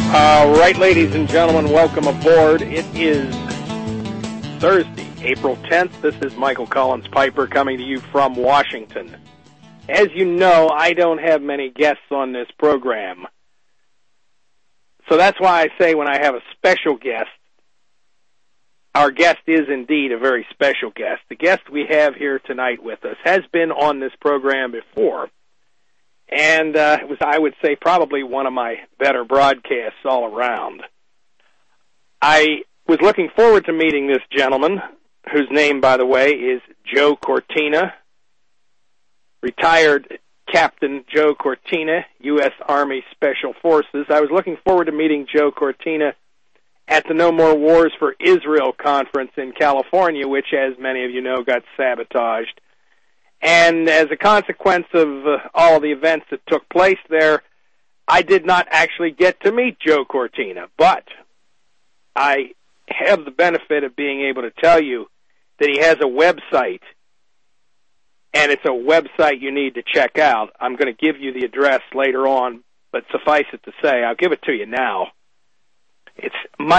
All right, ladies and gentlemen, welcome aboard. It is Thursday, April 10th. This is Michael Collins Piper coming to you from Washington. As you know, I don't have many guests on this program. So that's why I say when I have a special guest, our guest is indeed a very special guest. The guest we have here tonight with us has been on this program before. And it was, I would say, probably one of my better broadcasts all around. I was looking forward to meeting this gentleman, whose name, by the way, is Joe Cortina, retired Captain Joe Cortina, U.S. Army Special Forces. I was looking forward to meeting Joe Cortina at the No More Wars for Israel conference in California, which, as many of you know, got sabotaged. And as a consequence of all the events that took place there, I did not actually get to meet Joe Cortina. But I have the benefit of being able to tell you that he has a website, and it's a website you need to check out. I'm going to give you the address later on, but suffice it to say, I'll give it to you now. It's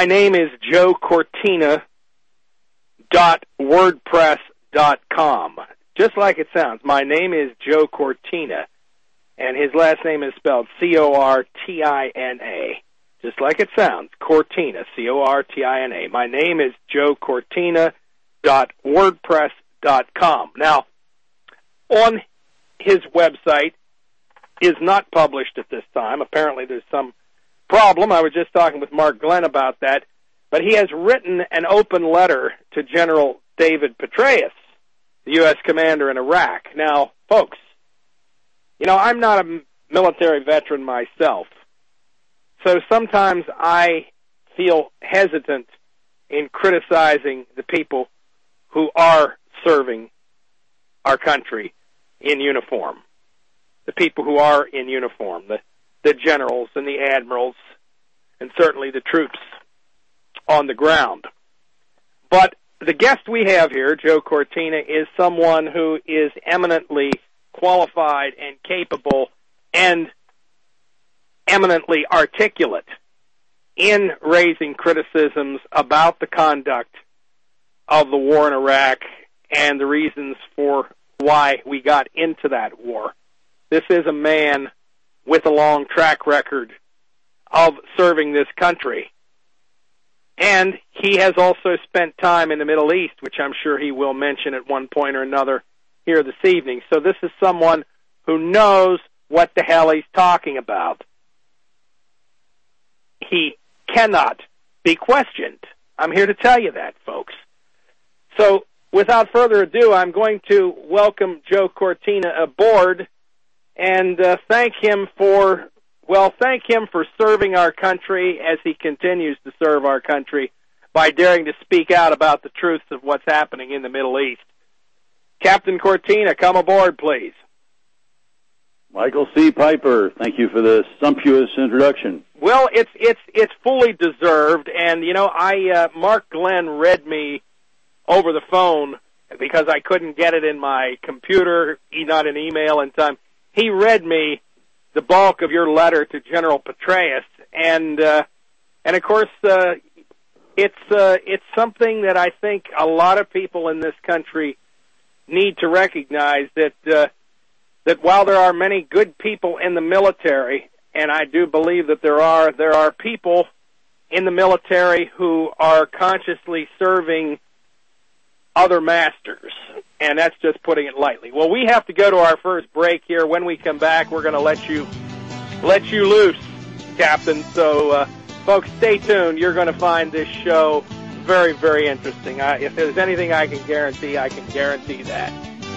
mynameisjoecortina.wordpress.com. Just like it sounds, my name is Joe Cortina, and his last name is spelled C-O-R-T-I-N-A. Just like it sounds, Cortina, C-O-R-T-I-N-A. My name is joecortina.wordpress.com. Now, on his website is not published at this time. Apparently there's some problem. I was just talking with Mark Glenn about that. But he has written an open letter to General David Petraeus, the U.S. commander in Iraq. Now, folks, you know, I'm not a military veteran myself, so sometimes I feel hesitant in criticizing the people who are serving our country in uniform, the people who are in uniform, the generals and the admirals, and certainly the troops on the ground. But the guest we have here, Joe Cortina, is someone who is eminently qualified and capable and eminently articulate in raising criticisms about the conduct of the war in Iraq and the reasons for why we got into that war. This is a man with a long track record of serving this country. And he has also spent time in the Middle East, which I'm sure he will mention at one point or another here this evening. So this is someone who knows what the hell he's talking about. He cannot be questioned. I'm here to tell you that, folks. So without further ado, I'm going to welcome Joe Cortina aboard and thank him for serving our country as he continues to serve our country by daring to speak out about the truths of what's happening in the Middle East. Captain Cortina, come aboard, please. Michael C. Piper, thank you for the sumptuous introduction. Well, it's fully deserved, and you know, Mark Glenn read me over the phone because I couldn't get it in my computer, not an email in time. He read me the bulk of your letter to General Petraeus, and of course, it's something that I think a lot of people in this country need to recognize that while there are many good people in the military, and I do believe that there are people in the military who are consciously serving other masters, and that's just putting it lightly. Well, we have to go to our first break here. When we come back, we're going to let you loose, Captain. So, folks, stay tuned. You're going to find this show very, very interesting. If there's anything I can guarantee that.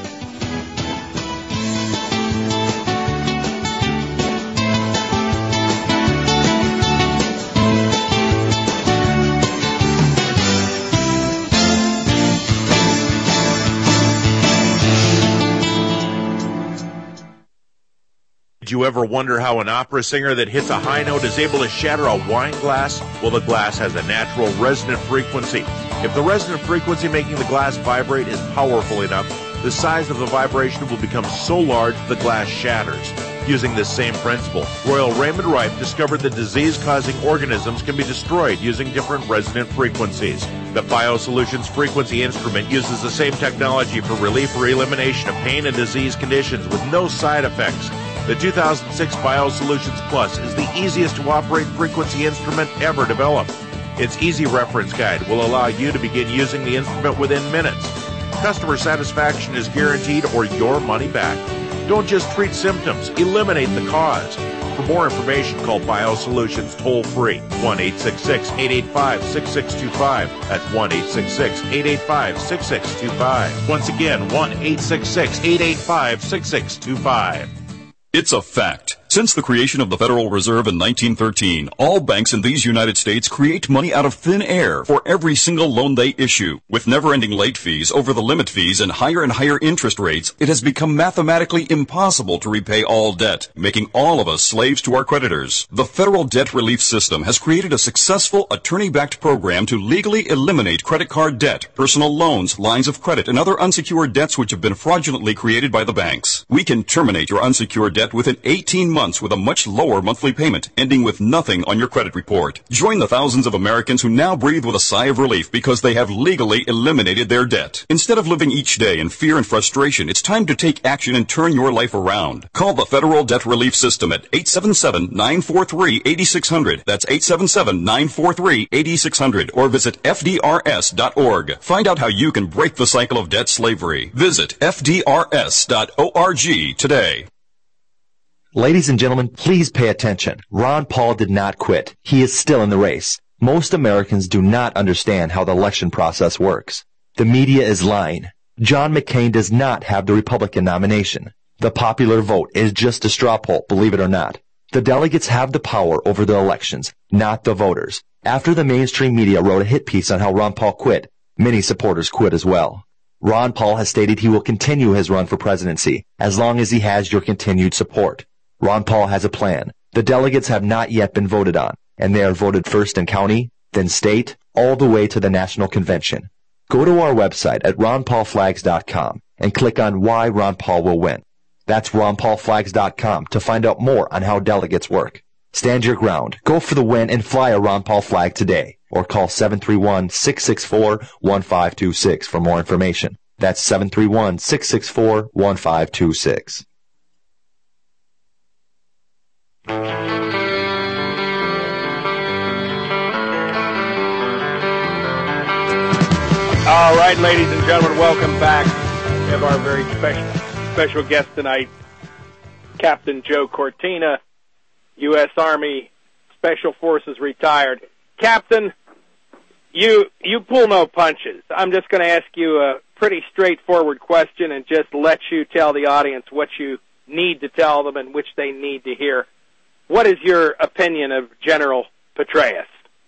Did you ever wonder how an opera singer that hits a high note is able to shatter a wine glass? Well, the glass has a natural resonant frequency. If the resonant frequency making the glass vibrate is powerful enough, the size of the vibration will become so large the glass shatters. Using this same principle, Royal Raymond Rife discovered that disease-causing organisms can be destroyed using different resonant frequencies. The BioSolutions frequency instrument uses the same technology for relief or elimination of pain and disease conditions with no side effects. The 2006 BioSolutions Plus is the easiest to operate frequency instrument ever developed. Its easy reference guide will allow you to begin using the instrument within minutes. Customer satisfaction is guaranteed or your money back. Don't just treat symptoms, eliminate the cause. For more information, call BioSolutions toll-free, 1-866-885-6625. That's 1-866-885-6625. Once again, 1-866-885-6625. It's a fact. Since the creation of the Federal Reserve in 1913, all banks in these United States create money out of thin air for every single loan they issue. With never-ending late fees, over-the-limit fees, and higher interest rates, it has become mathematically impossible to repay all debt, making all of us slaves to our creditors. The Federal Debt Relief System has created a successful attorney-backed program to legally eliminate credit card debt, personal loans, lines of credit, and other unsecured debts which have been fraudulently created by the banks. We can terminate your unsecured debt within 18 months with a much lower monthly payment, ending with nothing on your credit report. Join the thousands of Americans who now breathe with a sigh of relief because they have legally eliminated their debt. Instead of living each day in fear and frustration, it's time to take action and turn your life around. Call the Federal Debt Relief System at 877-943-8600. That's 877-943-8600. Or visit FDRS.org. Find out how you can break the cycle of debt slavery. Visit FDRS.org today. Ladies and gentlemen, please pay attention. Ron Paul did not quit. He is still in the race. Most Americans do not understand how the election process works. The media is lying. John McCain does not have the Republican nomination. The popular vote is just a straw poll, believe it or not. The delegates have the power over the elections, not the voters. After the mainstream media wrote a hit piece on how Ron Paul quit, many supporters quit as well. Ron Paul has stated he will continue his run for presidency as long as he has your continued support. Ron Paul has a plan. The delegates have not yet been voted on, and they are voted first in county, then state, all the way to the national convention. Go to our website at ronpaulflags.com and click on Why Ron Paul Will Win. That's ronpaulflags.com to find out more on how delegates work. Stand your ground, go for the win, and fly a Ron Paul flag today. Or call 731-664-1526 for more information. That's 731-664-1526. All right, ladies and gentlemen, welcome back. We have our very special guest tonight, Captain Joe Cortina, U.S. Army Special Forces retired. Captain, you pull no punches. I'm just going to ask you a pretty straightforward question and just let you tell the audience what you need to tell them and which they need to hear. What is your opinion of General Petraeus?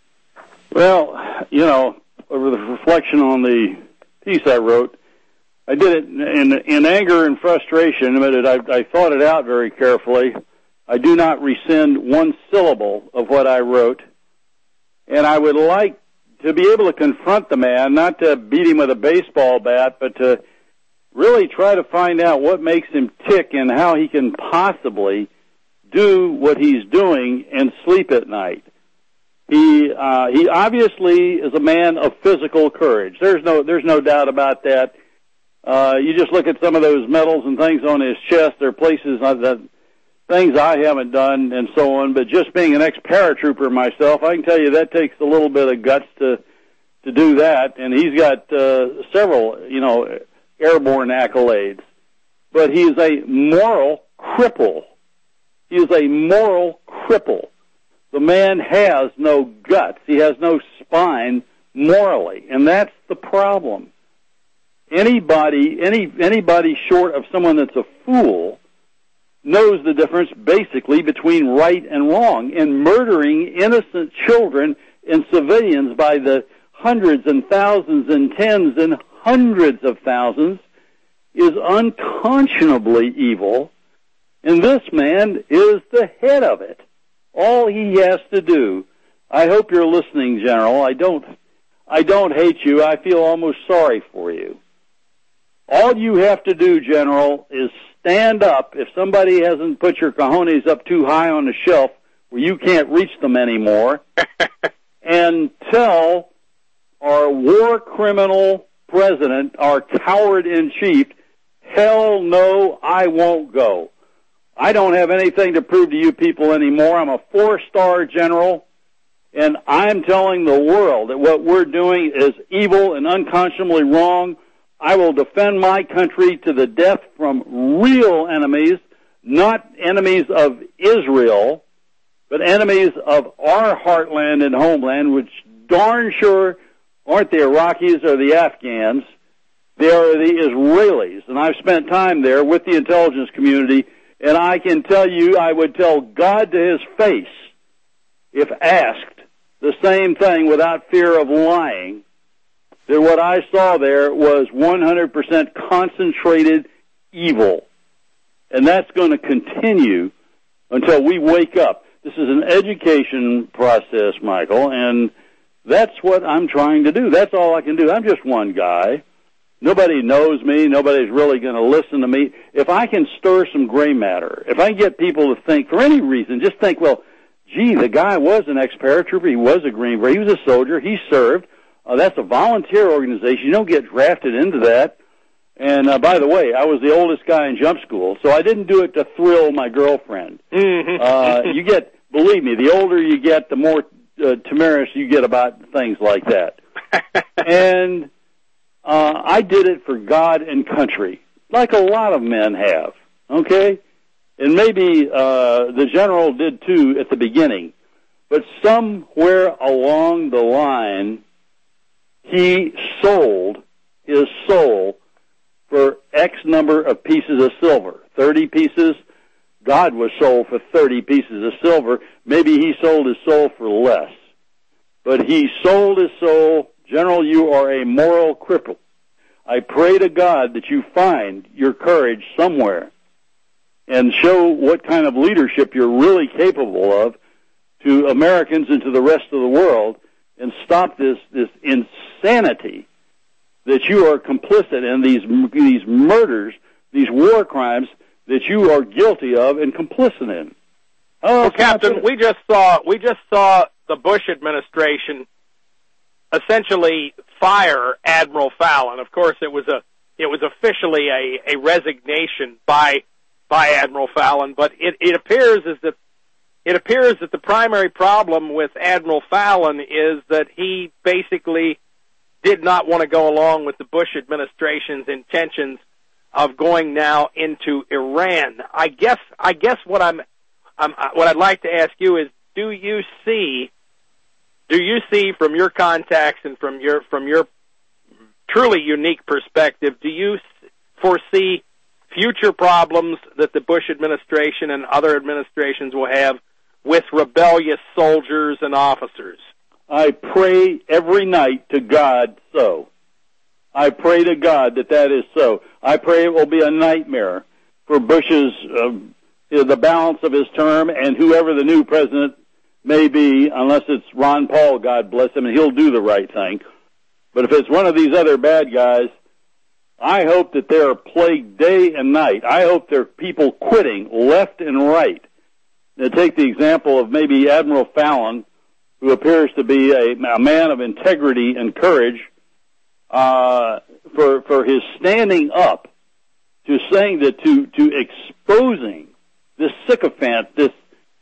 Well, over the reflection on the piece I wrote, I did it in anger and frustration. I thought it out very carefully. I do not rescind one syllable of what I wrote. And I would like to be able to confront the man, not to beat him with a baseball bat, but to really try to find out what makes him tick and how he can possibly do what he's doing and sleep at night. He obviously is a man of physical courage. There's no doubt about that. You just look at some of those medals and things on his chest. There are places that things I haven't done and so on. But just being an ex-paratrooper myself, I can tell you that takes a little bit of guts to do that. And he's got several, airborne accolades. But he is a moral cripple. He is a moral cripple. The man has no guts. He has no spine morally, and that's the problem. Anybody short of someone that's a fool knows the difference basically between right and wrong. And murdering innocent children and civilians by the hundreds and thousands and tens and hundreds of thousands is unconscionably evil, and this man is the head of it. All he has to do, I hope you're listening, General. I don't hate you. I feel almost sorry for you. All you have to do, General, is stand up if somebody hasn't put your cojones up too high on the shelf where you can't reach them anymore, and tell our war criminal president, our coward-in-chief, hell no, I won't go. I don't have anything to prove to you people anymore. I'm a 4-star general, and I'm telling the world that what we're doing is evil and unconscionably wrong. I will defend my country to the death from real enemies, not enemies of Israel, but enemies of our heartland and homeland, which darn sure aren't the Iraqis or the Afghans. They are the Israelis, and I've spent time there with the intelligence community, and I can tell you, I would tell God to his face, if asked, the same thing without fear of lying, that what I saw there was 100% concentrated evil. And that's going to continue until we wake up. This is an education process, Michael, and that's what I'm trying to do. That's all I can do. I'm just one guy. Nobody knows me. Nobody's really going to listen to me. If I can stir some gray matter, if I can get people to think, for any reason, just think, well, gee, the guy was an ex-paratrooper. He was a Green Beret. He was a soldier. He served. That's a volunteer organization. You don't get drafted into that. And by the way, I was the oldest guy in jump school, so I didn't do it to thrill my girlfriend. You get, believe me, the older you get, the more timorous you get about things like that. And I did it for God and country, like a lot of men have, okay? And maybe the general did too at the beginning. But somewhere along the line, he sold his soul for X number of pieces of silver. 30 pieces. God was sold for 30 pieces of silver. Maybe he sold his soul for less. But he sold his soul. General, you are a moral cripple. I pray to God that you find your courage somewhere and show what kind of leadership you're really capable of to Americans and to the rest of the world, and stop this insanity that you are complicit in, these murders, these war crimes that you are guilty of and complicit in. Well, Captain, we just saw the Bush administration essentially fire Admiral Fallon. Of course, it was officially a resignation by Admiral Fallon, but it appears that the primary problem with Admiral Fallon is that he basically did not want to go along with the Bush administration's intentions of going now into Iran. I guess what I'd like to ask you is, do you see from your contacts and from your truly unique perspective, do you foresee future problems that the Bush administration and other administrations will have with rebellious soldiers and officers? I pray every night to God so. I pray to God that is so. I pray it will be a nightmare for Bush's, the balance of his term, and whoever the new president may be, unless it's Ron Paul, God bless him, and he'll do the right thing. But if it's one of these other bad guys, I hope that they're plagued day and night. I hope there are people quitting left and right. Now, take the example of maybe Admiral Fallon, who appears to be a man of integrity and courage, for his standing up to saying that to exposing this sycophant, this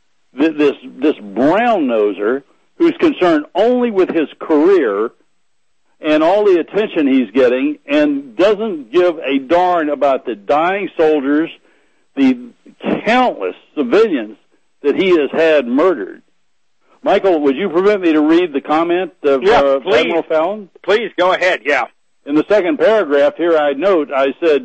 brown noser who's concerned only with his career and all the attention he's getting, and doesn't give a darn about the dying soldiers, the countless civilians that he has had murdered. Michael, would you permit me to read the comment of Admiral Fallon? Please, go ahead, yeah. In the second paragraph here, I said,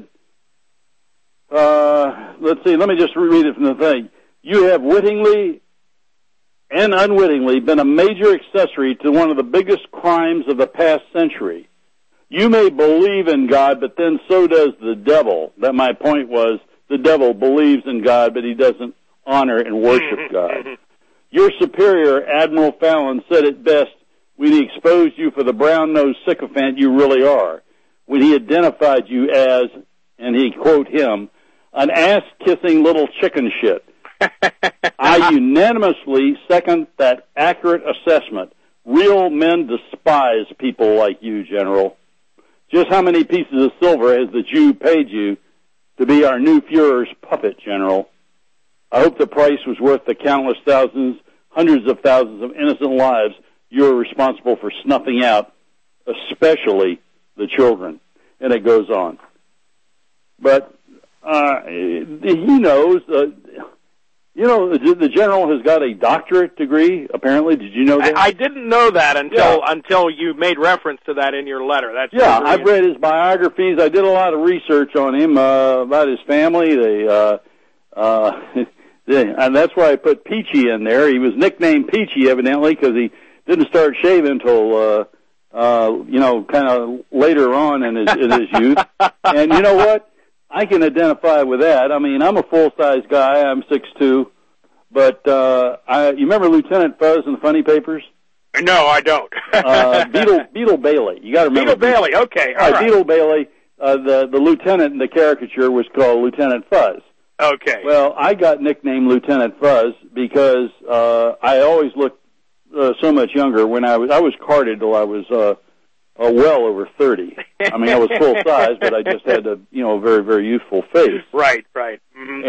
let's see, let me just reread it from the thing. You have wittingly and unwittingly been a major accessory to one of the biggest crimes of the past century. You may believe in God, but then so does the devil. That my point was, the devil believes in God, but he doesn't honor and worship God. Your superior, Admiral Fallon, said it best when he exposed you for the brown-nosed sycophant you really are. when he identified you as, and he quote him, an ass-kissing little chicken shit. I unanimously second that accurate assessment. Real men despise people like you, General. Just how many pieces of silver has the Jew paid you to be our new Fuhrer's puppet, General? I hope the price was worth the countless thousands, hundreds of thousands of innocent lives you are responsible for snuffing out, especially the children. And it goes on. But he knows, the general has got a doctorate degree, apparently. Did you know that? I didn't know that until you made reference to that in your letter. I've read his biographies. I did a lot of research on him, about his family. And that's why I put Peachy in there. He was nicknamed Peachy, evidently, because he didn't start shaving until, kind of later on in his youth. And you know what? I can identify with that. I mean, I'm a full-size guy. I'm 6'2", but you remember Lieutenant Fuzz in the Funny Papers? No, I don't. Beetle Bailey. You got to remember Beetle Bailey. Okay, all right. Beetle Bailey. The lieutenant in the caricature was called Lieutenant Fuzz. Okay. Well, I got nicknamed Lieutenant Fuzz because I always looked so much younger when I was carded till I was well over 30. I mean, I was full size, but I just had a very, very youthful face. Right. Mm-hmm.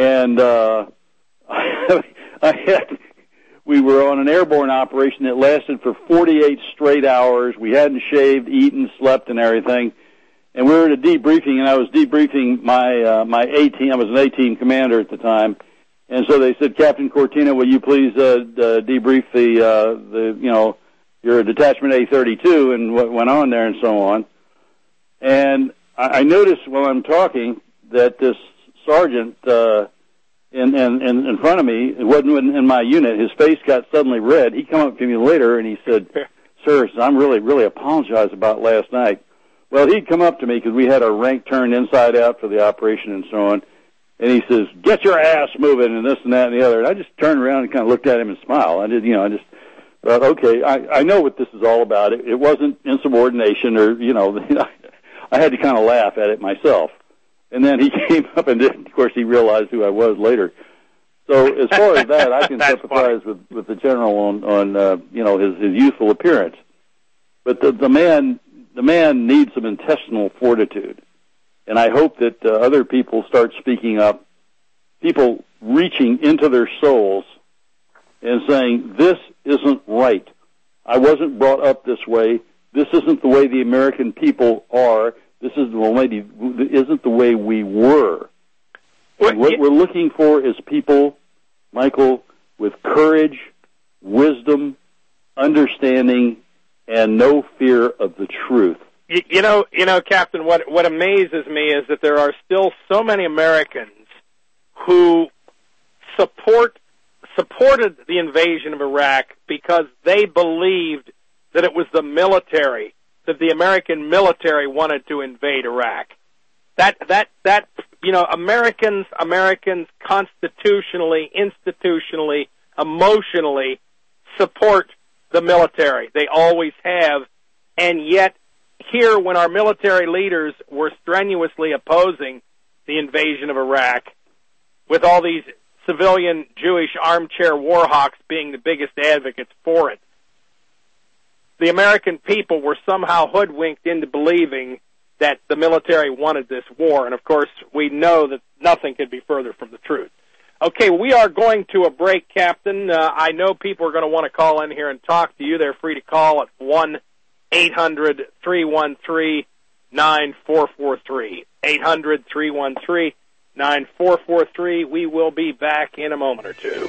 And we were on an airborne operation that lasted for 48 straight hours. We hadn't shaved, eaten, slept, and everything. And we were at a debriefing, and I was debriefing my A-team. I was an A-team commander at the time. And so they said, Captain Cortina, will you please debrief your detachment A-32 and what went on there and so on. And I noticed while I'm talking that this sergeant in front of me, it wasn't in my unit, his face got suddenly red. He came up to me later and he said, Sir, I'm really apologize about last night. Well, he'd come up to me because we had our rank turned inside out for the operation and so on. And he says, get your ass moving and this and that and the other. And I just turned around and kind of looked at him and smiled. I just thought, okay, I know what this is all about. It wasn't insubordination or, I had to kind of laugh at it myself. And then he came up and of course, he realized who I was later. So as far as that, I can sympathize with the general on his youthful appearance. But the man needs some intestinal fortitude. And I hope that other people start speaking up, people reaching into their souls and saying, this isn't right. I wasn't brought up this way. This isn't the way the American people are. This isn't the way we were. And what we're looking for is people, Michael, with courage, wisdom, understanding, and no fear of the truth. You know, Captain, what amazes me is that there are still so many Americans who supported the invasion of Iraq because they believed that it was the military, that the American military wanted to invade Iraq. Americans constitutionally, institutionally, emotionally support the military. They always have, and yet here, when our military leaders were strenuously opposing the invasion of Iraq, with all these civilian Jewish armchair war hawks being the biggest advocates for it, the American people were somehow hoodwinked into believing that the military wanted this war. And, of course, we know that nothing could be further from the truth. Okay, we are going to a break, Captain. I know people are going to want to call in here and talk to you. They're free to call at 1-800-313-9443. 800-313-9443. We will be back in a moment or two.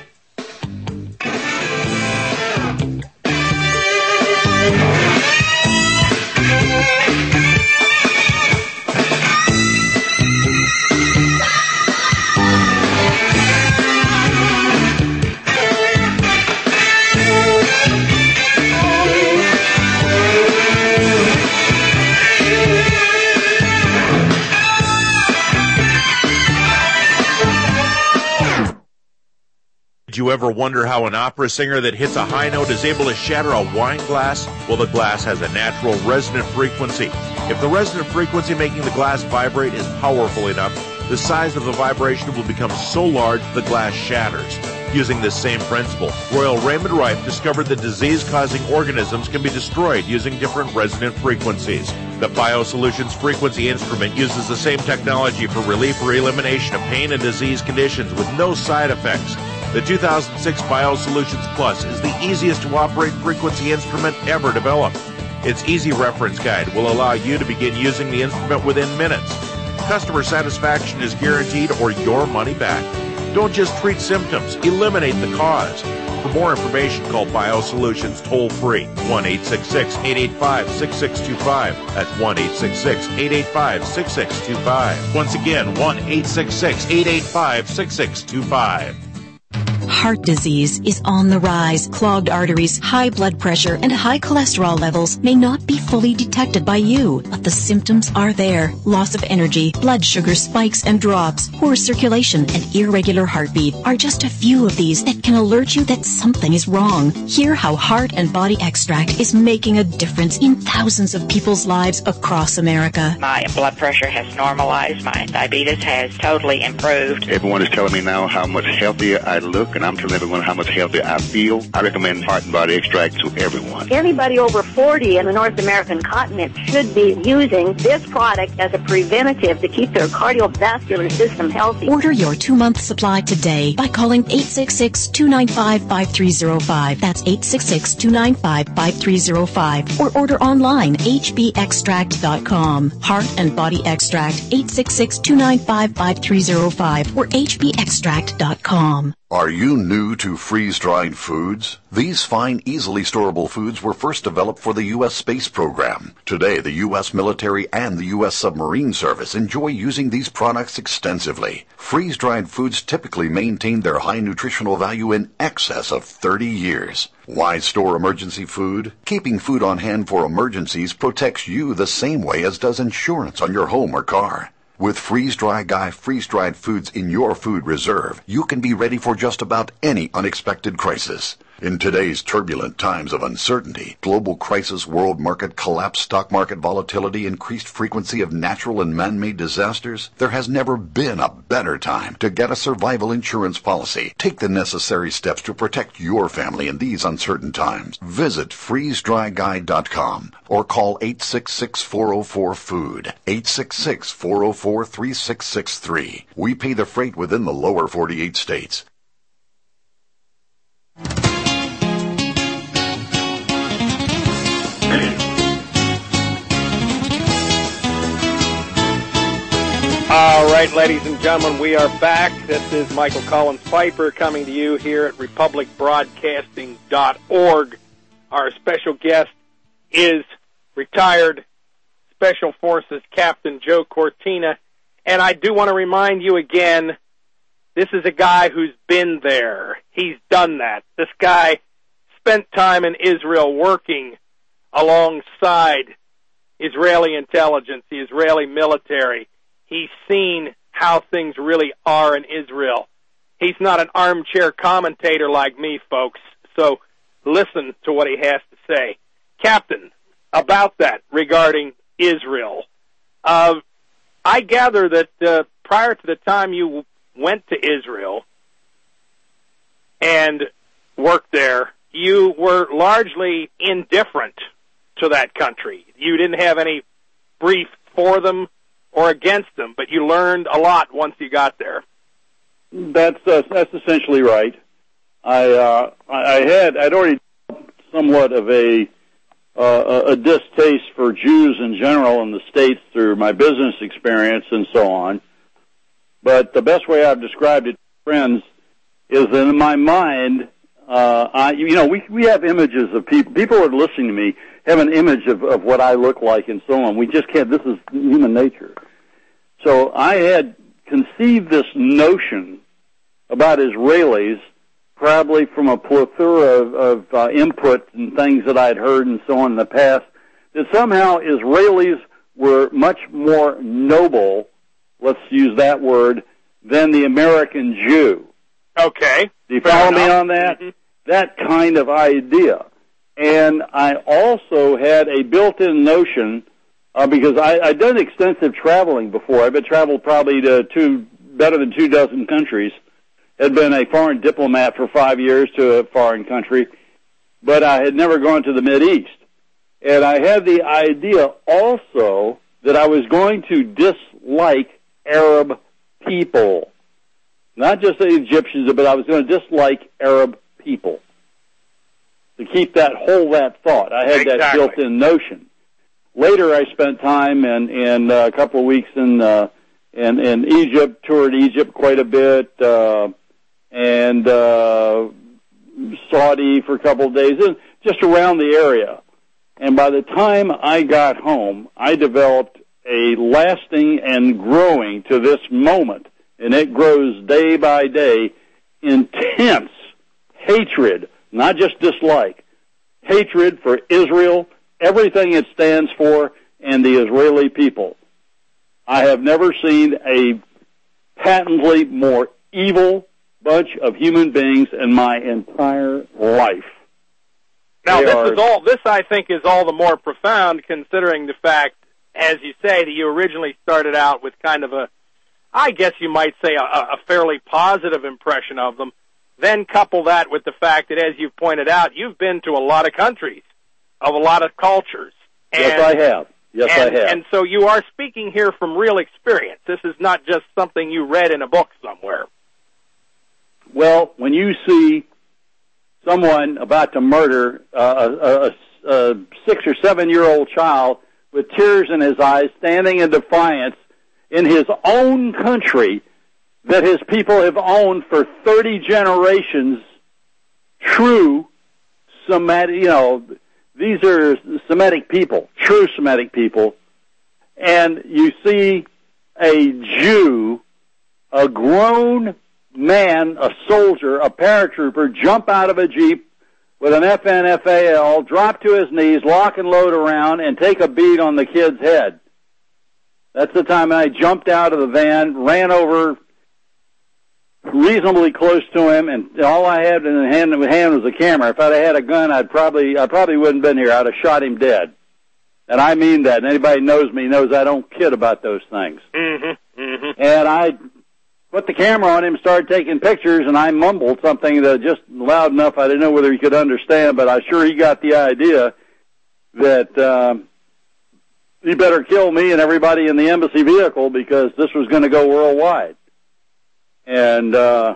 Did you ever wonder how an opera singer that hits a high note is able to shatter a wine glass? Well, the glass has a natural resonant frequency. If the resonant frequency making the glass vibrate is powerful enough, the size of the vibration will become so large the glass shatters. Using this same principle, Royal Raymond Rife discovered that disease-causing organisms can be destroyed using different resonant frequencies. The BioSolutions frequency instrument uses the same technology for relief or elimination of pain and disease conditions with no side effects. The 2006 BioSolutions Plus is the easiest to operate frequency instrument ever developed. Its easy reference guide will allow you to begin using the instrument within minutes. Customer satisfaction is guaranteed or your money back. Don't just treat symptoms, eliminate the cause. For more information, call BioSolutions toll-free, 1-866-885-6625. That's 1-866-885-6625. Once again, 1-866-885-6625. Heart disease is on the rise. Clogged arteries, high blood pressure, and high cholesterol levels may not be fully detected by you, but the symptoms are there. Loss of energy, blood sugar spikes and drops, poor circulation, and irregular heartbeat are just a few of these that can alert you that something is wrong. Hear how Heart and Body Extract is making a difference in thousands of people's lives across America. My blood pressure has normalized. My diabetes has totally improved. Everyone is telling me now how much healthier I look, and I'm telling everyone how much healthier I feel. I recommend Heart and Body Extract to everyone. Anybody over 40 in the North American continent should be using this product as a preventative to keep their cardiovascular system healthy. Order your 2-month supply today by calling 866-295-5305. That's 866-295-5305. Or order online, hbextract.com. Heart and Body Extract, 866-295-5305 or hbextract.com. Are you new to freeze-dried foods? These fine, easily storable foods were first developed for the U.S. space program. Today, the U.S. military and the U.S. submarine service enjoy using these products extensively. Freeze-dried foods typically maintain their high nutritional value in excess of 30 years. Why store emergency food? Keeping food on hand for emergencies protects you the same way as does insurance on your home or car. With Freeze-Dry Guy freeze-dried foods in your food reserve, you can be ready for just about any unexpected crisis. In today's turbulent times of uncertainty, global crisis, world market collapse, stock market volatility, increased frequency of natural and man-made disasters, there has never been a better time to get a survival insurance policy. Take the necessary steps to protect your family in these uncertain times. Visit freezedryguy.com or call 866-404-FOOD, 866-404-3663. We pay the freight within the lower 48 states. All right, ladies and gentlemen, we are back. This is Michael Collins Piper coming to you here at republicbroadcasting.org. Our special guest is retired Special Forces Captain Joe Cortina. And I do want to remind you again, this is a guy who's been there. He's done that. This guy spent time in Israel working alongside Israeli intelligence, the Israeli military. He's seen how things really are in Israel. He's not an armchair commentator like me, folks, so listen to what he has to say. Captain, about that regarding Israel, I gather that prior to the time you went to Israel and worked there, you were largely indifferent to that country. You didn't have any brief for them or against them, but you learned a lot once you got there. That's essentially right. I'd already somewhat of a distaste for Jews in general in the States through my business experience and so on. But the best way I've described it to friends is that in my mind, we have images of people. People who are listening to me have an image of what I look like and so on. We just can't. This is human nature. So I had conceived this notion about Israelis, probably from a plethora of input and things that I'd heard and so on in the past, that somehow Israelis were much more noble, let's use that word, than the American Jew. Okay. Do you follow me on that? Mm-hmm. That kind of idea. And I also had a built-in notion because I'd done extensive traveling before. I've been traveled probably to better than 24 countries. Had been a foreign diplomat for 5 years to a foreign country, but I had never gone to the Mideast. And I had the idea also that I was going to dislike Arab people. Not just the Egyptians, but I was going to dislike Arab people. To keep that thought. I had that built-in notion. Later, I spent time in a couple of weeks in Egypt, toured Egypt quite a bit, and Saudi for a couple of days, just around the area. And by the time I got home, I developed a lasting and growing to this moment, and it grows day by day, intense hatred, not just dislike, hatred for Israel, everything it stands for, and the Israeli people. I have never seen a patently more evil bunch of human beings in my entire life. Now, this I think is all the more profound considering the fact, as you say, that you originally started out with kind of I guess you might say a fairly positive impression of them. Then couple that with the fact that, as you've pointed out, you've been to a lot of countries, of a lot of cultures. Yes, I have. Yes, I have. And so you are speaking here from real experience. This is not just something you read in a book somewhere. Well, when you see someone about to murder a 6 or 7 year old child with tears in his eyes, standing in defiance in his own country that his people have owned for 30 generations, true Semitic, these are Semitic people, true Semitic people, and you see a Jew, a grown man, a soldier, a paratrooper, jump out of a Jeep with an FNFAL, drop to his knees, lock and load around, and take a bead on the kid's head. That's the time I jumped out of the van, ran over reasonably close to him, and all I had in the hand was a camera. If I'd had a gun, I probably wouldn't have been here. I'd have shot him dead. And I mean that. And anybody knows me knows I don't kid about those things. Mm-hmm. Mm-hmm. And I put the camera on him, started taking pictures, and I mumbled something that just loud enough I didn't know whether he could understand, but I'm sure he got the idea that he better kill me and everybody in the embassy vehicle because this was going to go worldwide. And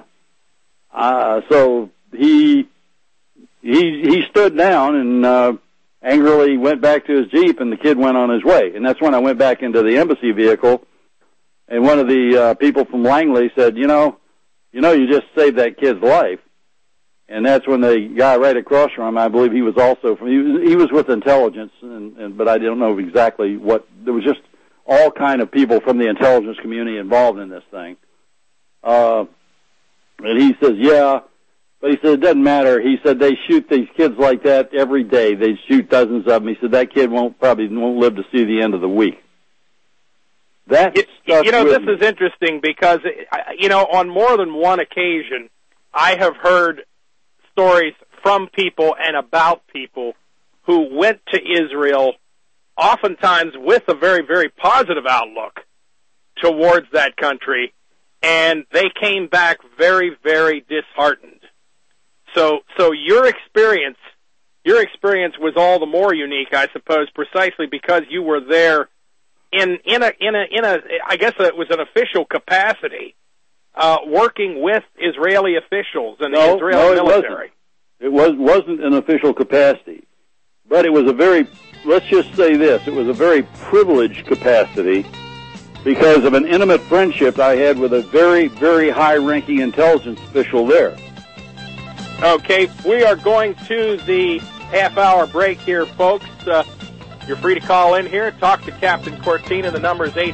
so he stood down and angrily went back to his Jeep, and the kid went on his way. And that's when I went back into the embassy vehicle, and one of the people from Langley said, you you just saved that kid's life. And that's when the guy right across from him, I believe he was also he was with intelligence, but I don't know exactly what. There was just all kind of people from the intelligence community involved in this thing. And he says, yeah, but he said, it doesn't matter. He said, they shoot these kids like that every day. They shoot dozens of them. He said, that kid probably won't live to see the end of the week. This is interesting because, on more than one occasion, I have heard stories from people and about people who went to Israel, oftentimes with a very, very positive outlook towards that country, and they came back very, very disheartened. So your experience was all the more unique, I suppose, precisely because you were there in a I guess it was an official capacity, working with Israeli officials and the Israeli military. It wasn't an official capacity, but it was let's just say this, it was a very privileged capacity because of an intimate friendship I had with a very, very high-ranking intelligence official there. Okay, we are going to the half-hour break here, folks. You're free to call in here, talk to Captain Cortina. The number is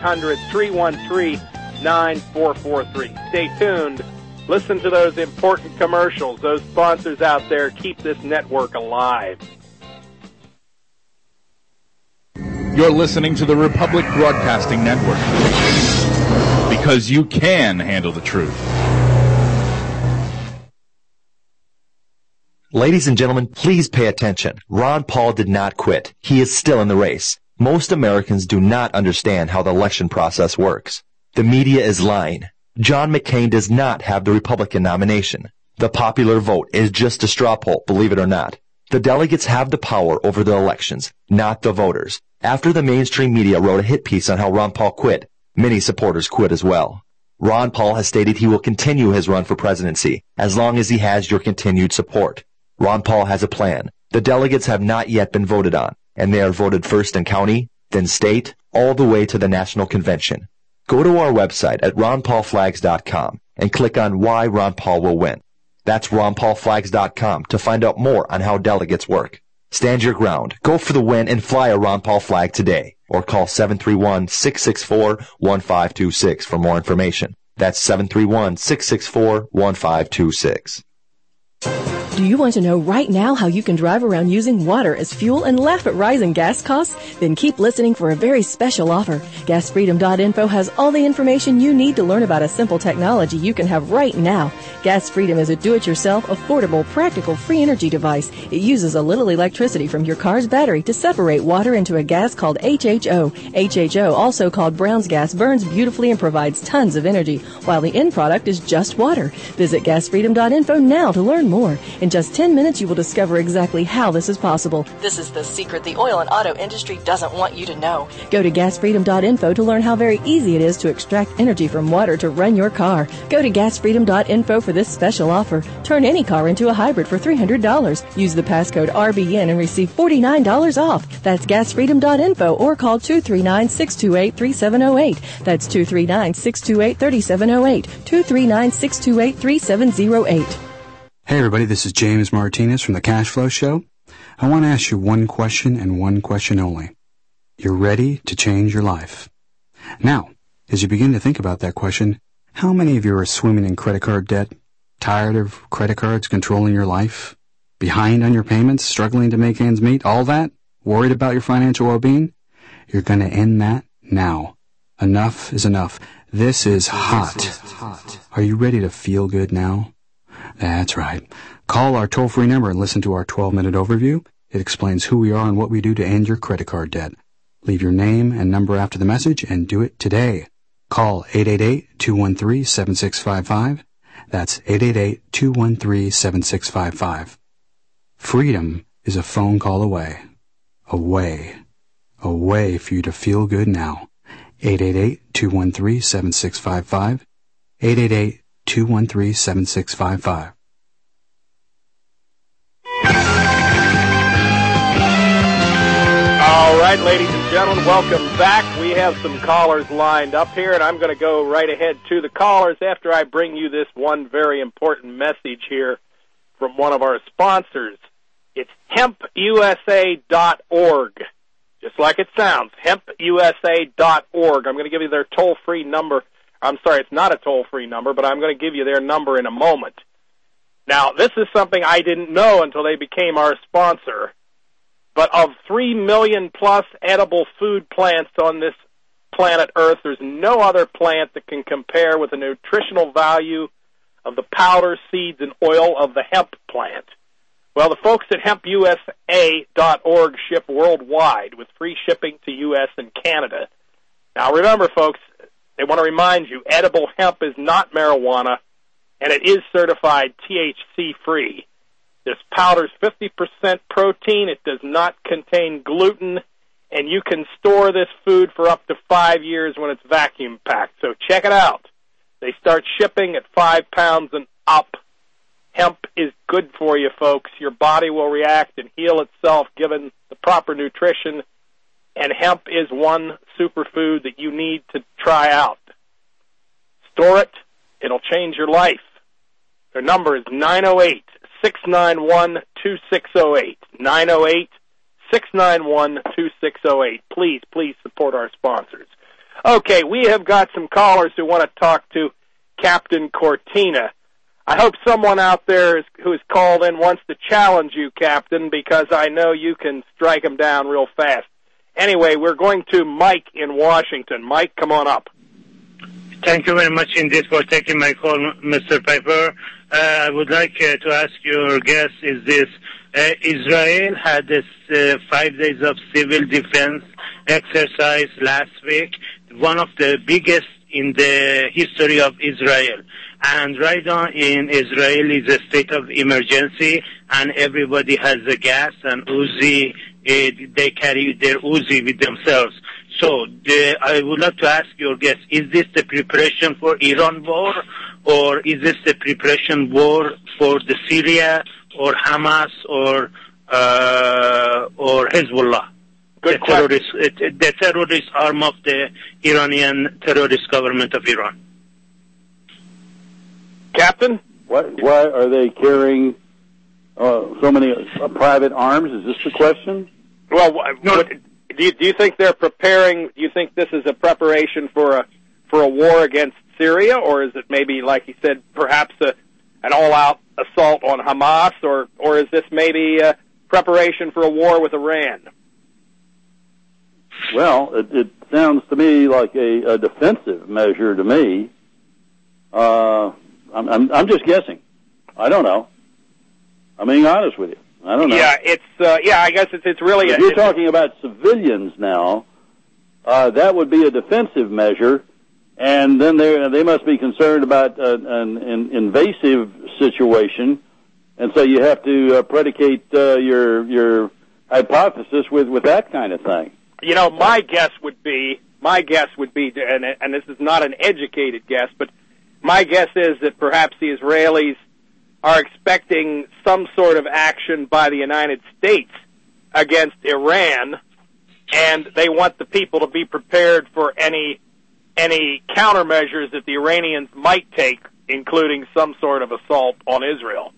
800-313-9443. Stay tuned. Listen to those important commercials. Those sponsors out there keep this network alive. You're listening to the Republic Broadcasting Network because you can handle the truth. Ladies and gentlemen, please pay attention. Ron Paul did not quit. He is still in the race. Most Americans do not understand how the election process works. The media is lying. John McCain does not have the Republican nomination. The popular vote is just a straw poll, believe it or not. The delegates have the power over the elections, not the voters. After the mainstream media wrote a hit piece on how Ron Paul quit, many supporters quit as well. Ron Paul has stated he will continue his run for presidency as long as he has your continued support. Ron Paul has a plan. The delegates have not yet been voted on, and they are voted first in county, then state, all the way to the national convention. Go to our website at ronpaulflags.com and click on Why Ron Paul Will Win. That's ronpaulflags.com to find out more on how delegates work. Stand your ground, go for the win, and fly a Ron Paul flag today. Or call 731-664-1526 for more information. That's 731-664-1526. Do you want to know right now how you can drive around using water as fuel and laugh at rising gas costs? Then keep listening for a very special offer. GasFreedom.info has all the information you need to learn about a simple technology you can have right now. Gas Freedom is a do-it-yourself, affordable, practical, free energy device. It uses a little electricity from your car's battery to separate water into a gas called HHO. HHO, also called Brown's gas, burns beautifully and provides tons of energy, while the end product is just water. Visit GasFreedom.info now to learn more. In just 10 minutes, you will discover exactly how this is possible. This is the secret the oil and auto industry doesn't want you to know. Go to GasFreedom.info to learn how very easy it is to extract energy from water to run your car. Go to GasFreedom.info for this special offer. Turn any car into a hybrid for $300. Use the passcode RBN and receive $49 off. That's GasFreedom.info or call 239-628-3708. That's 239-628-3708. 239-628-3708. Hey everybody, this is James Martinez from the Cash Flow Show. I want to ask you one question and one question only. You're ready to change your life. Now, as you begin to think about that question, how many of you are swimming in credit card debt, tired of credit cards controlling your life, behind on your payments, struggling to make ends meet, all that, worried about your financial well-being? You're going to end that now. Enough is enough. This is hot. Are you ready to feel good now? That's right. Call our toll-free number and listen to our 12-minute overview. It explains who we are and what we do to end your credit card debt. Leave your name and number after the message and do it today. Call 888-213-7655. That's 888-213-7655. Freedom is a phone call away. Away for you to feel good now. 888-213-7655. 888-213-7655. All right, ladies and gentlemen, welcome back. We have some callers lined up here, and I'm going to go right ahead to the callers after I bring you this one very important message here from one of our sponsors. It's hempusa.org, just like it sounds, hempusa.org. I'm going to give you their toll-free number. I'm sorry, it's not a toll-free number, but I'm going to give you their number in a moment. Now, this is something I didn't know until they became our sponsor, but of 3 million-plus edible food plants on this planet Earth, there's no other plant that can compare with the nutritional value of the powder, seeds, and oil of the hemp plant. Well, the folks at hempusa.org ship worldwide with free shipping to U.S. and Canada. Now, remember, folks, they want to remind you, edible hemp is not marijuana, and it is certified THC-free. This powder's 50% protein. It does not contain gluten, and you can store this food for up to 5 years when it's vacuum packed. So check it out. They start shipping at 5 pounds and up. Hemp is good for you, folks. Your body will react and heal itself given the proper nutrition, and hemp is one superfood that you need to try out. Store it. It'll change your life. Their number is 908-691-2608. 908-691-2608. Please support our sponsors. Okay, we have got some callers who want to talk to Captain Cortina. I hope someone out there who has called in wants to challenge you, Captain, because I know you can strike them down real fast. Anyway, we're going to Mike in Washington. Mike, come on up. Thank you very much indeed for taking my call, Mr. Piper. I would like to ask your guest, is this Israel had this 5 days of civil defense exercise last week, one of the biggest in the history of Israel. And right now in Israel is a state of emergency, and everybody has a gas and Uzi. They carry their Uzi with themselves. So I would like to ask your guest, is this the preparation for Iran war, or is this the preparation war for the Syria or Hamas or Hezbollah? Good The terrorist arm of the Iranian terrorist government of Iran. Captain? Why are they carrying so many private arms? Is this the question? Well, do you think they're preparing? Do you think this is a preparation for a war against Syria, or is it maybe, like he said, perhaps an all-out assault on Hamas, or is this maybe a preparation for a war with Iran? Well, it sounds to me like a defensive measure to me. I'm just guessing. I don't know. I'm being honest with you. I don't know. Yeah, I guess it's really. If you're talking about civilians now, that would be a defensive measure, and then they must be concerned about an invasive situation, and so you have to predicate your hypothesis with that kind of thing. You know, my guess would be, and this is not an educated guess, but my guess is that perhaps the Israelis are expecting some sort of action by the United States against Iran, and they want the people to be prepared for any countermeasures that the Iranians might take, including some sort of assault on Israel.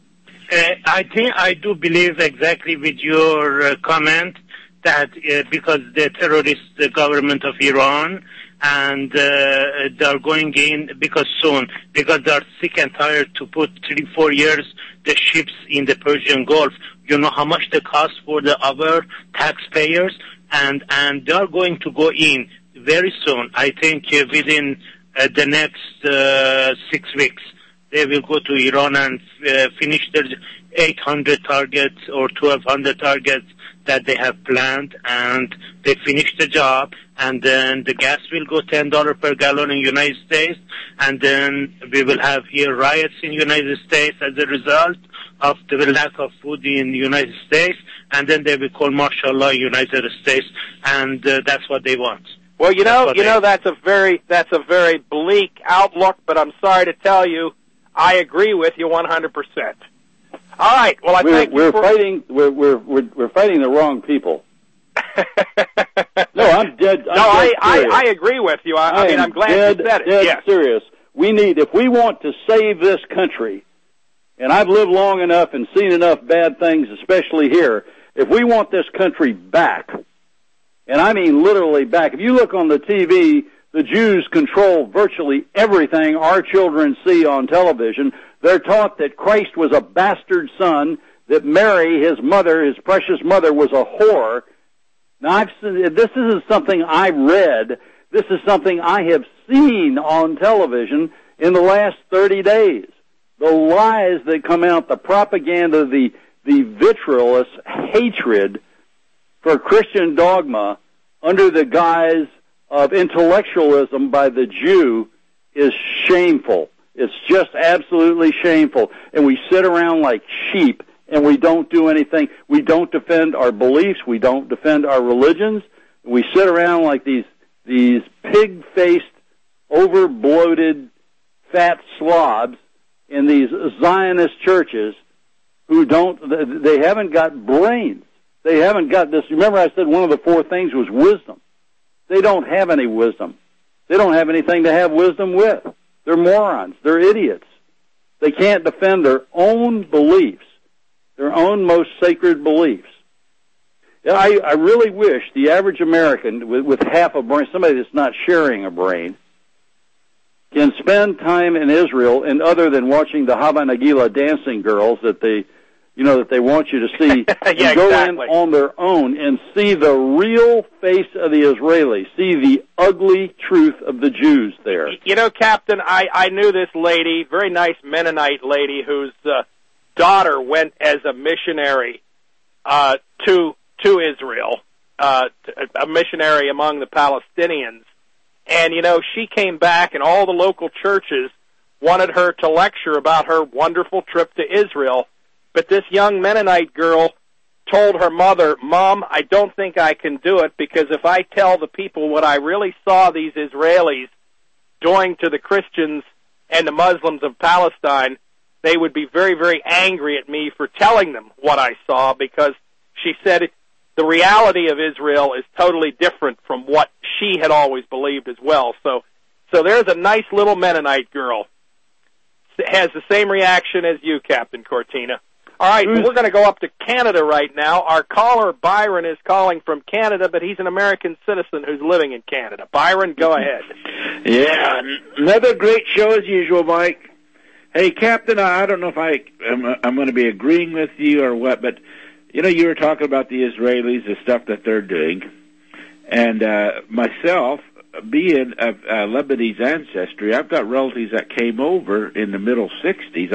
I do believe exactly with your comment that because the terrorist government of Iran, and they're going in because they're sick and tired to put 3-4 years the ships in the Persian Gulf. You know how much they cost for the other taxpayers, and they're going to go in very soon. I think within the next 6 weeks they will go to Iran and finish their 800 targets or 1,200 targets that they have planned, and they finish the job, and then the gas will go $10 per gallon in the United States, and then we will have here riots in the United States as a result of the lack of food in the United States, and then they will call martial law in the United States, and that's what they want. Well, that's a very bleak outlook, but I'm sorry to tell you, I agree with you 100%. All right. Well, we're fighting the wrong people. No, I'm dead. I agree with you. I mean, I'm glad you said it. Yes. Serious. If we want to save this country, and I've lived long enough and seen enough bad things, especially here, if we want this country back, and I mean literally back, if you look on the TV, the Jews control virtually everything our children see on television. They're taught that Christ was a bastard son, that Mary, his mother, his precious mother, was a whore. Now, this isn't something I read. This is something I have seen on television in the last 30 days. The lies that come out, the propaganda, the vitriolous hatred for Christian dogma under the guise of intellectualism by the Jew is shameful. It's just absolutely shameful. And we sit around like sheep, and we don't do anything. We don't defend our beliefs. We don't defend our religions. We sit around like these pig-faced, over-bloated, fat slobs in these Zionist churches who they haven't got brains. They haven't got this. Remember I said one of the 4 things was wisdom. They don't have any wisdom. They don't have anything to have wisdom with. They're morons. They're idiots. They can't defend their own beliefs, their own most sacred beliefs. I really wish the average American with half a brain, somebody that's not sharing a brain, can spend time in Israel and other than watching the Hava Nagila dancing girls that they want you to see, yeah, go exactly. in on their own and see the real face of the Israelis, see the ugly truth of the Jews there. You know, Captain, I knew this lady, very nice Mennonite lady, whose daughter went as a missionary to Israel, a missionary among the Palestinians. And, she came back, and all the local churches wanted her to lecture about her wonderful trip to Israel. But this young Mennonite girl told her mother, "Mom, I don't think I can do it, because if I tell the people what I really saw these Israelis doing to the Christians and the Muslims of Palestine, they would be very, very angry at me for telling them what I saw," because she said the reality of Israel is totally different from what she had always believed as well. So there's a nice little Mennonite girl. Has the same reaction as you, Captain Cortina. All right, we're going to go up to Canada right now. Our caller, Byron, is calling from Canada, but he's an American citizen who's living in Canada. Byron, go ahead. Yeah, another great show as usual, Mike. Hey, Captain, I don't know if I'm going to be agreeing with you or what, but, you were talking about the Israelis, the stuff that they're doing, and myself, being of Lebanese ancestry, I've got relatives that came over in the middle 60s.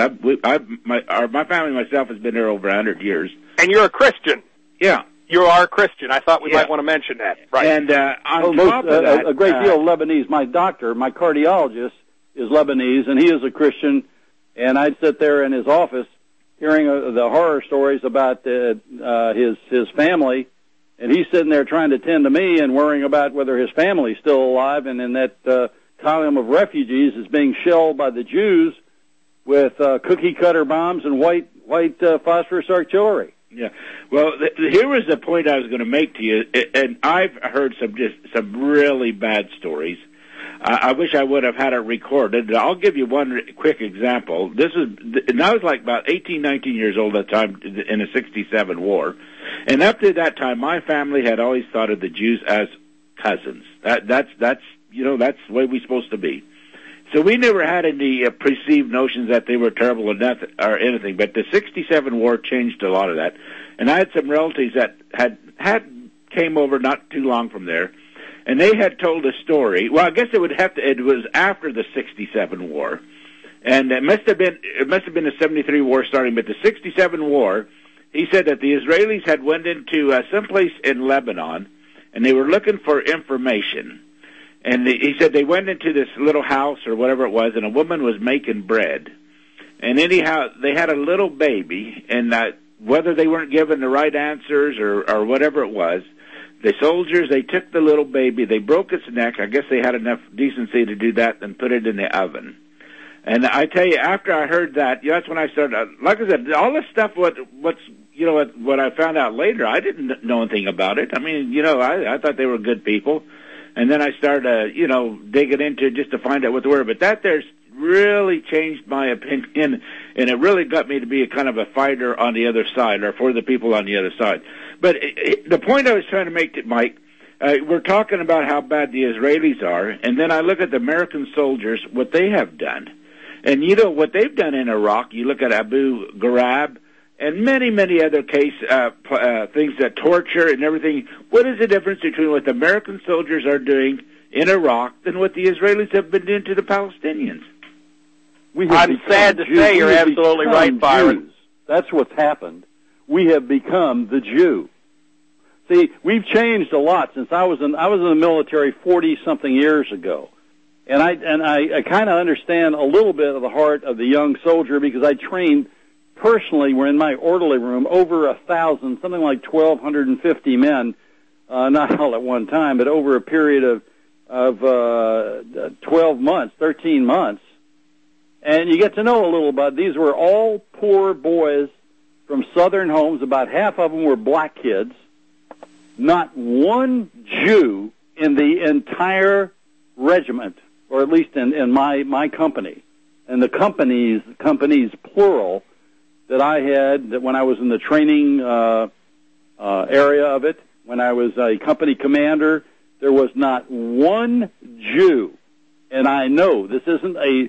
My family, myself, has been here over 100 years. And you're a Christian. Yeah. You are a Christian. I thought we might want to mention that. Right. And on top of that, a great deal of Lebanese. My doctor, my cardiologist, is Lebanese, and he is a Christian. And I'd sit there in his office hearing the horror stories about his family. And he's sitting there trying to tend to me and worrying about whether his family's still alive, and in that column of refugees is being shelled by the Jews with cookie-cutter bombs and white phosphorus artillery. Yeah. Well, here was the point I was going to make to you, and I've heard some really bad stories. I wish I would have had it recorded. I'll give you one quick example. And I was like about 18, 19 years old at the time in the 67 war. And up to that time, my family had always thought of the Jews as cousins. That's the way we're supposed to be. So we never had any perceived notions that they were terrible or anything. But the 67 war changed a lot of that. And I had some relatives that had came over not too long from there. And they had told a story. Well, I guess it was after the 67 war. And it must have been the 73 war starting, but the 67 war, he said that the Israelis had went into someplace in Lebanon, and they were looking for information. And he said they went into this little house or whatever it was, and a woman was making bread. And anyhow, they had a little baby, and whether they weren't given the right answers or whatever it was, the soldiers, they took the little baby, they broke its neck. I guess they had enough decency to do that and put it in the oven. And I tell you, after I heard that, that's when I started. Like I said, all this stuff. What I found out later, I didn't know anything about it. I mean, I thought they were good people, and then I started, digging into it just to find out what they were. But there's really changed my opinion, and it really got me to be a kind of a fighter on the other side, or for the people on the other side. But the point I was trying to make, Mike, we're talking about how bad the Israelis are, and then I look at the American soldiers, what they have done. And what they've done in Iraq, you look at Abu Ghraib and many, many other things that torture and everything. What is the difference between what the American soldiers are doing in Iraq than what the Israelis have been doing to the Palestinians? I'm sad to say you're absolutely right, Byron. Jews. That's what's happened. We have become the Jew. See, we've changed a lot since I was in the military 40-something years ago. And I kind of understand a little bit of the heart of the young soldier, because I trained personally, we're in my orderly room, over 1,000, something like 1,250 men, not all at one time, but over a period of 12 months, 13 months. And you get to know a little about, these were all poor boys from southern homes. About half of them were black kids. Not one Jew in the entire regiment, or at least in my company, and the companies plural that I had when I was in the training area of it, when I was a company commander, there was not one Jew. And I know this isn't a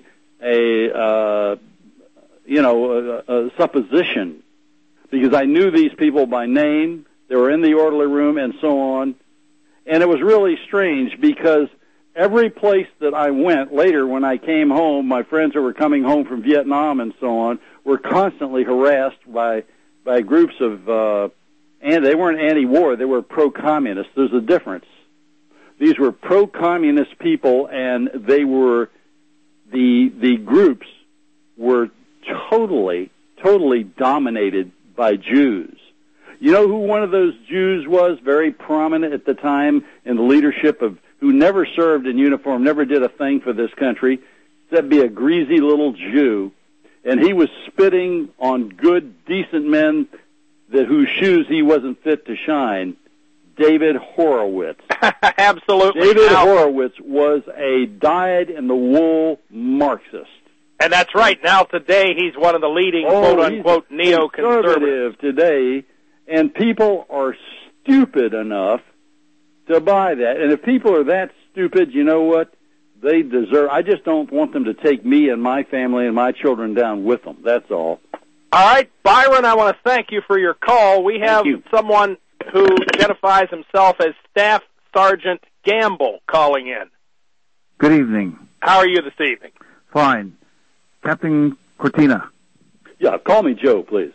supposition, because I knew these people by name. They were in the orderly room and so on. And it was really strange, because every place that I went later when I came home, my friends who were coming home from Vietnam and so on were constantly harassed by groups of, and they weren't anti-war, they were pro-communist. There's a difference. These were pro-communist people, and they were, the groups were totally dominated by Jews. You know who one of those Jews was, very prominent at the time in the leadership of, who never served in uniform, never did a thing for this country? That'd be a greasy little Jew. And he was spitting on good, decent men whose shoes he wasn't fit to shine. David Horowitz. Absolutely. David Horowitz was a dyed-in-the-wool Marxist. And that's right. Now today he's one of the leading quote-unquote neoconservatives today, and people are stupid enough to buy that. And if people are that stupid, you know what? They deserve. I just don't want them to take me and my family and my children down with them. That's all. All right, Byron, I want to thank you for your call. We have someone who identifies himself as Staff Sergeant Gamble calling in. Good evening. How are you this evening? Fine. Captain Cortina. Yeah, call me Joe, please.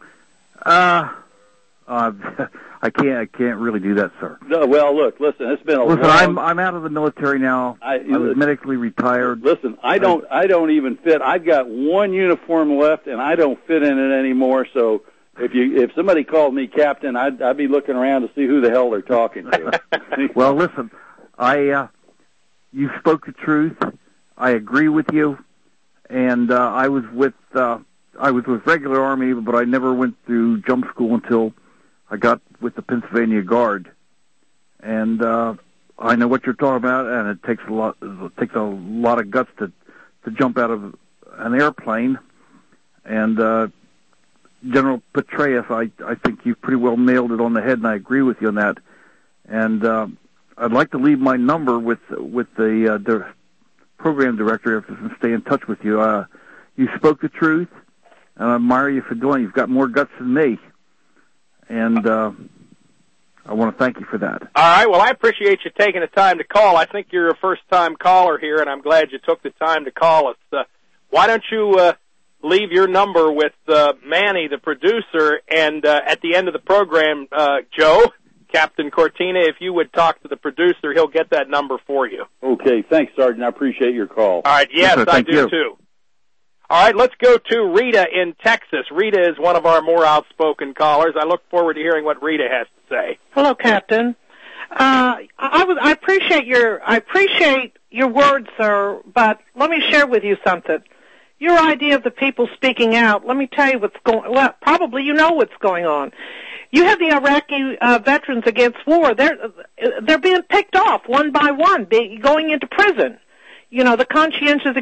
I can't really do that, sir. No, well, look, listen, it's been a long... I'm out of the military now. I was medically retired. Listen, I don't even fit. I've got one uniform left, and I don't fit in it anymore. So if somebody called me captain, I'd be looking around to see who the hell they're talking to. Well, listen, you spoke the truth. I agree with you, and I was with regular Army, but I never went through jump school until I got with the Pennsylvania Guard, and I know what you're talking about. And it takes a lot of guts to jump out of an airplane. And General Petraeus, I think you pretty well nailed it on the head, and I agree with you on that. And I'd like to leave my number with the program director if I can stay in touch with you. You spoke the truth, and I admire you for doing it. You've got more guts than me. And I want to thank you for that. All right. Well, I appreciate you taking the time to call. I think you're a first-time caller here, and I'm glad you took the time to call us. Why don't you leave your number with Manny, the producer, and at the end of the program, Joe, Captain Cortina, if you would talk to the producer, he'll get that number for you. Okay. Thanks, Sergeant. I appreciate your call. All right. Yes, I do, too. All right, let's go to Rita in Texas. Rita is one of our more outspoken callers. I look forward to hearing what Rita has to say. Hello, Captain. I appreciate your words, sir, but let me share with you something. Your idea of the people speaking out, let me tell you what's going. Well, probably you know what's going on. You have the Iraqi veterans against war. They're being picked off one by one, going into prison. You know, the conscientious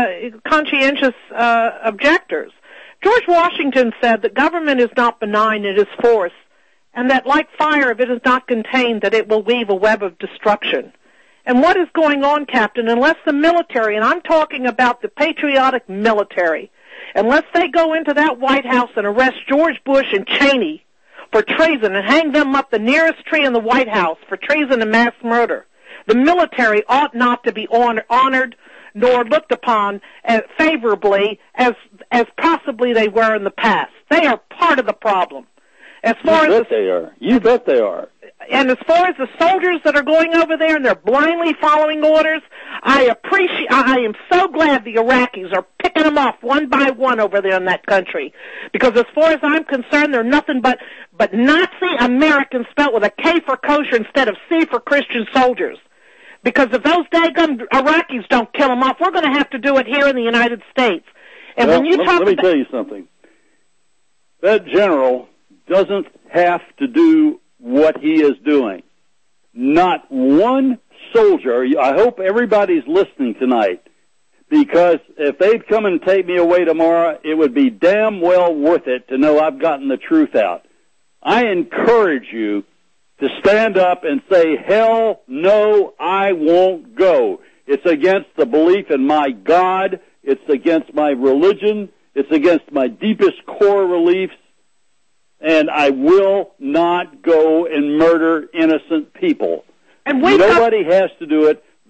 objectors. George Washington said that government is not benign, it is force, and that like fire, if it is not contained, that it will weave a web of destruction. And what is going on, Captain, unless the military, and I'm talking about the patriotic military, unless they go into that White House and arrest George Bush and Cheney for treason and hang them up the nearest tree in the White House for treason and mass murder, the military ought not to be honored nor looked upon as favorably as possibly they were in the past. They are part of the problem. You bet they are. And as far as the soldiers that are going over there and they're blindly following orders, I am so glad the Iraqis are picking them off one by one over there in that country. Because as far as I'm concerned, they're nothing but Nazi Americans spelled with a K for kosher instead of C for Christian soldiers. Because if those daggum Iraqis don't kill them off, we're going to have to do it here in the United States. And well, when you let me tell you something. That general doesn't have to do what he is doing. Not one soldier. I hope everybody's listening tonight, because if they'd come and take me away tomorrow, it would be damn well worth it to know I've gotten the truth out. I encourage you to stand up and say, hell no, I won't go. It's against the belief in my God. It's against my religion. It's against my deepest core beliefs. And I will not go and murder innocent people. And nobody has to do it.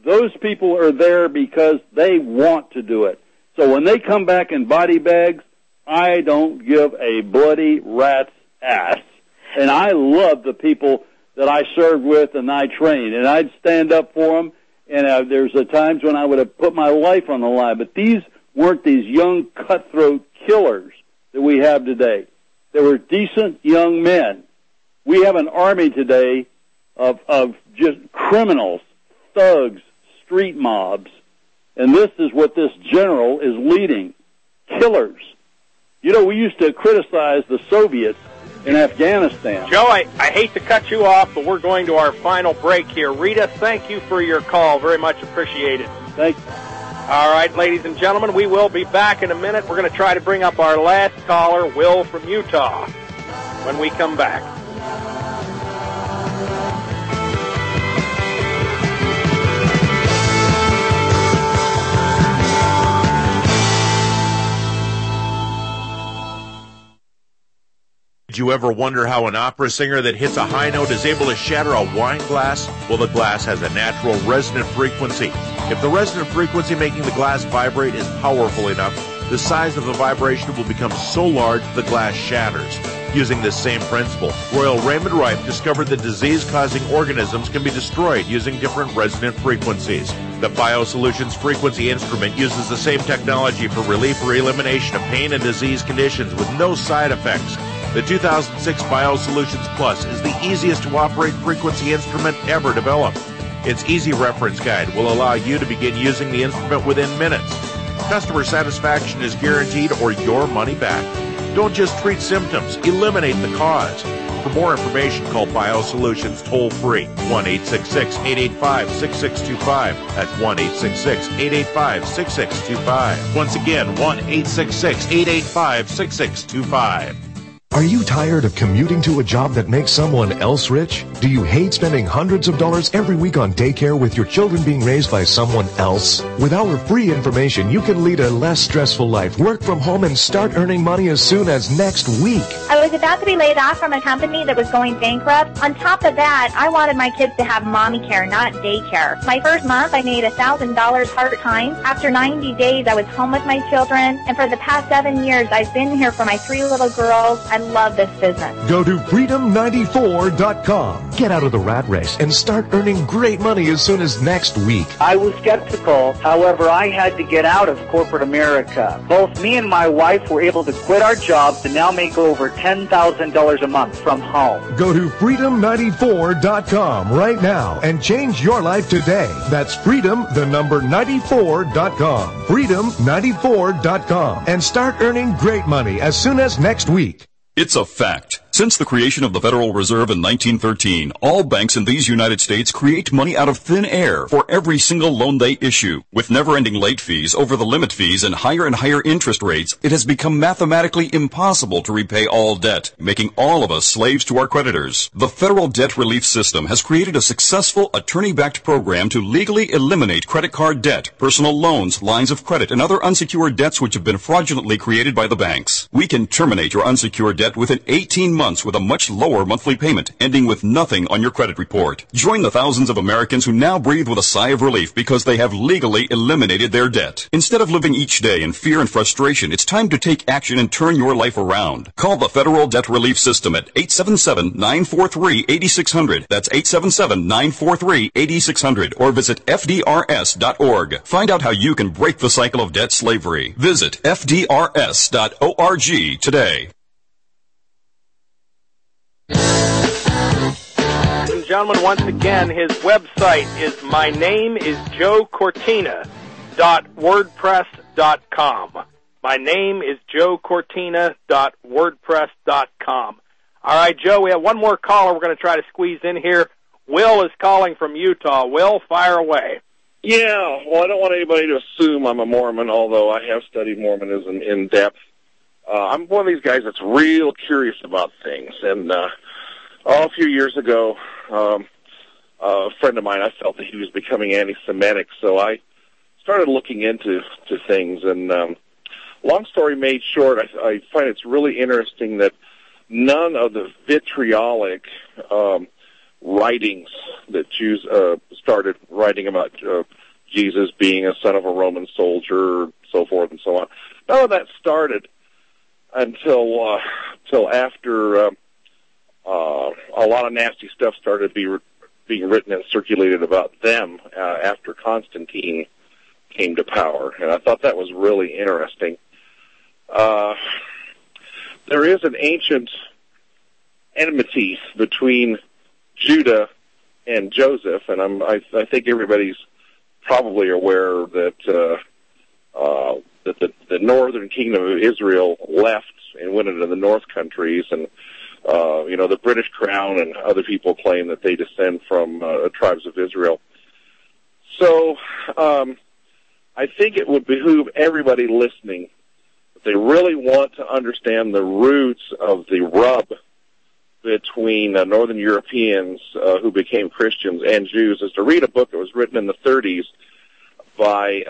those people are there because they want to do it. So when they come back in body bags, I don't give a bloody rat's ass. And I love the people that I served with and I trained, and I'd stand up for them. And there's times when I would have put my life on the line. But these weren't these young cutthroat killers that we have today. They were decent young men. We have an army today of just criminals, thugs, street mobs. And this is what this general is leading. Killers. You know, we used to criticize the Soviets in Afghanistan. Joe, I hate to cut you off, but we're going to our final break here. Rita, thank you for your call. Very much appreciated. Thank you. All right, ladies and gentlemen, we will be back in a minute. We're going to try to bring up our last caller, Will from Utah, when we come back. Did you ever wonder how an opera singer that hits a high note is able to shatter a wine glass? Well, the glass has a natural resonant frequency. If the resonant frequency making the glass vibrate is powerful enough, the size of the vibration will become so large the glass shatters. Using this same principle, Royal Raymond Rife discovered that disease-causing organisms can be destroyed using different resonant frequencies. The BioSolutions Frequency Instrument uses the same technology for relief or elimination of pain and disease conditions with no side effects. The 2006 BioSolutions Plus is the easiest to operate frequency instrument ever developed. Its easy reference guide will allow you to begin using the instrument within minutes. Customer satisfaction is guaranteed or your money back. Don't just treat symptoms, eliminate the cause. For more information, call BioSolutions toll-free, 1-866-885-6625. That's 1-866-885-6625. Once again, 1-866-885-6625. Are you tired of commuting to a job that makes someone else rich? Do you hate spending hundreds of dollars every week on daycare with your children being raised by someone else? With our free information, you can lead a less stressful life, work from home, and start earning money as soon as next week. I was about to be laid off from a company that was going bankrupt. On top of that, I wanted my kids to have mommy care, not daycare. My first month, I made $1,000 part-time. After 90 days, I was home with my children, and for the past 7 years, I've been here for my 3 little girls. I love this business. Go to freedom94.com. Get out of the rat race and start earning great money as soon as next week. I was skeptical. However, I had to get out of corporate America. Both me and my wife were able to quit our jobs and now make over $10,000 a month from home. Go to freedom94.com right now and change your life today. That's freedom94.com. freedom94.com. And start earning great money as soon as next week. It's a fact. Since the creation of the Federal Reserve in 1913, all banks in these United States create money out of thin air for every single loan they issue. With never-ending late fees, over-the-limit fees, and higher interest rates, it has become mathematically impossible to repay all debt, making all of us slaves to our creditors. The Federal Debt Relief System has created a successful attorney-backed program to legally eliminate credit card debt, personal loans, lines of credit, and other unsecured debts which have been fraudulently created by the banks. We can terminate your unsecured debt within 18 months with a much lower monthly payment, ending with nothing on your credit report. Join the thousands of Americans who now breathe with a sigh of relief because they have legally eliminated their debt. Instead of living each day in fear and frustration, it's time to take action and turn your life around. Call the Federal Debt Relief System at 877-943-8600. That's 877-943-8600. Or visit FDRS.org. Find out how you can break the cycle of debt slavery. Visit FDRS.org today. Ladies and gentlemen, once again, his website is mynameisjoecortina.wordpress.com. mynameisjoecortina.wordpress.com. All right, Joe, we have one more caller we're going to try to squeeze in here. Will is calling from Utah. Will, fire away. Yeah, well, I don't want anybody to assume I'm a Mormon, although I have studied Mormonism in depth. I'm one of these guys that's real curious about things, and a few years ago, a friend of mine, I felt that he was becoming anti-Semitic, so I started looking into things. And long story made short, I find it's really interesting that none of the vitriolic writings that Jews started writing about Jesus being a son of a Roman soldier, so forth and so on. None of that started until after a lot of nasty stuff started being written and circulated about them after Constantine came to power, and I thought that was really interesting. There is an ancient enmity between Judah and Joseph, and I think everybody's probably aware that that the northern kingdom of Israel left and went into the north countries, and the British Crown and other people claim that they descend from tribes of Israel. So I think it would behoove everybody listening, if they really want to understand the roots of the rub between Northern Europeans who became Christians and Jews, is to read a book that was written in the 30s by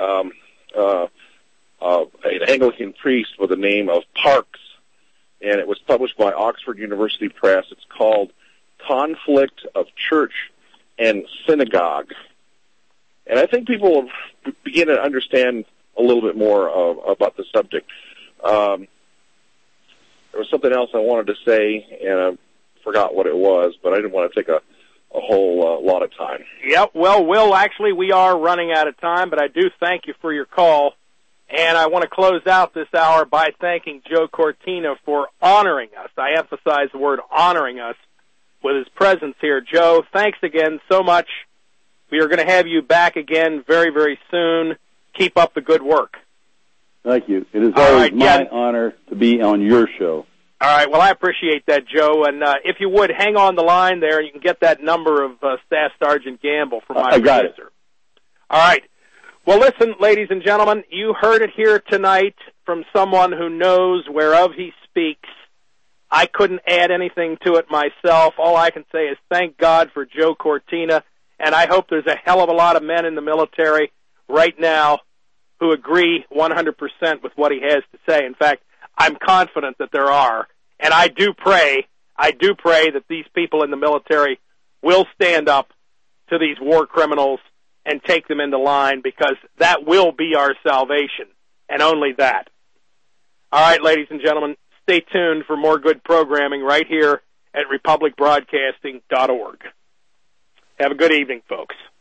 an Anglican priest with the name of Parks, and it was published by Oxford University Press. It's called Conflict of Church and Synagogue. And I think people will begin to understand a little bit more about the subject. There was something else I wanted to say, and I forgot what it was, but I didn't want to take a whole lot of time. Yep. Well, Will, actually, we are running out of time, but I do thank you for your call. And I want to close out this hour by thanking Joe Cortina for honoring us. I emphasize the word honoring us with his presence here. Joe, thanks again so much. We are going to have you back again very, very soon. Keep up the good work. Thank you. It is always my honor to be on your show. All right. Well, I appreciate that, Joe. And if you would, hang on the line there. You can get that number of Staff Sergeant Gamble from my producer. Got it. All right. Well, listen, ladies and gentlemen, you heard it here tonight from someone who knows whereof he speaks. I couldn't add anything to it myself. All I can say is thank God for Joe Cortina, and I hope there's a hell of a lot of men in the military right now who agree 100% with what he has to say. In fact, I'm confident that there are, and I do pray that these people in the military will stand up to these war criminals and take them into line, because that will be our salvation, and only that. All right, ladies and gentlemen, stay tuned for more good programming right here at republicbroadcasting.org. Have a good evening, folks.